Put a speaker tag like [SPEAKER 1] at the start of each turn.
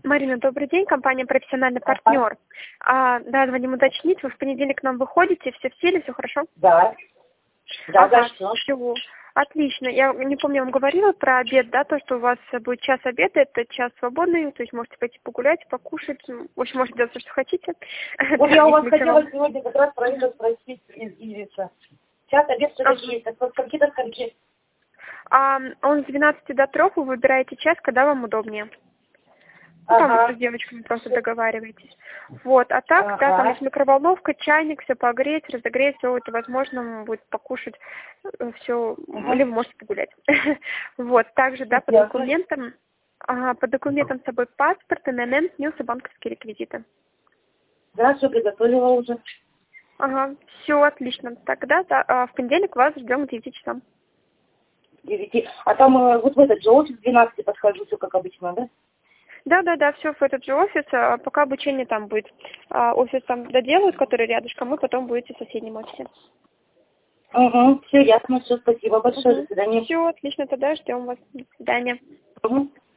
[SPEAKER 1] Марина, добрый день, компания «Профессиональный партнер». Да, звоним уточнить, вы в понедельник к нам выходите, все в силе, все хорошо?
[SPEAKER 2] Да. Да,
[SPEAKER 1] Ага,
[SPEAKER 2] да,
[SPEAKER 1] все. Отлично. Я не помню, я вам говорила про обед, да, то, что у вас будет час обеда, это час свободный, то есть можете пойти погулять, покушать, в общем, можете делать все, что хотите.
[SPEAKER 2] Вот я у вас хотела сегодня как раз про это спросить из Ивица. Час обед все-таки есть, от скольки до скольки?
[SPEAKER 1] Он с 12 до 3, вы выбираете час, когда вам удобнее. Ну, там вы с девочками просто договариваетесь. Вот, а так, да, там есть микроволновка, чайник, все погреть, разогреть, все это возможно будет покушать, все, или вы можете погулять. Вот, также, да, по документам с собой паспорт, ННН, СНИЛС и банковские реквизиты.
[SPEAKER 2] Да, все приготовила уже.
[SPEAKER 1] Ага, все отлично. Тогда в понедельник вас ждем к 9 часам.
[SPEAKER 2] 9. А там вот в этот же офис 12 подхожу, все как обычно, да?
[SPEAKER 1] Да, все в этот же офис, пока обучение там будет. Офис там доделают, который рядышком, и потом будете в соседнем офисе.
[SPEAKER 2] Угу, все ясно, все, спасибо большое, до свидания.
[SPEAKER 1] Все, отлично, тогда ждем вас. До свидания.